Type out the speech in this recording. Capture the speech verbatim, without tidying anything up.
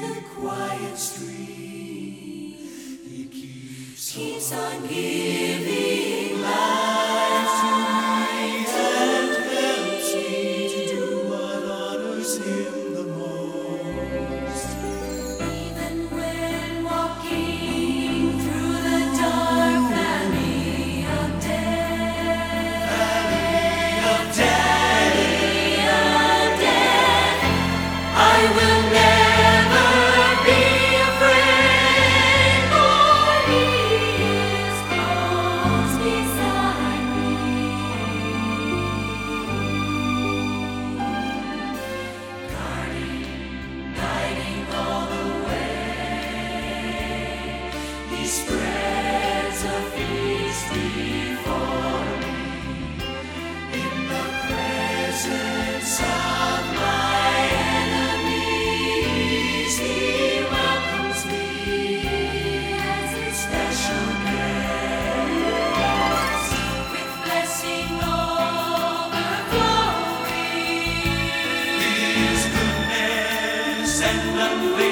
the quiet stream. He keeps, keeps on giving life to me and helps me to do what honors him the most. Even when walking through the dark valley of death, valley of death, valley of death, I will never be afraid, for He is close beside me, guarding, guiding all the way. He spreads a feast before me in the presence of my enemies. He welcomes me as His special guest, with blessing overflowing. His goodness and unfailing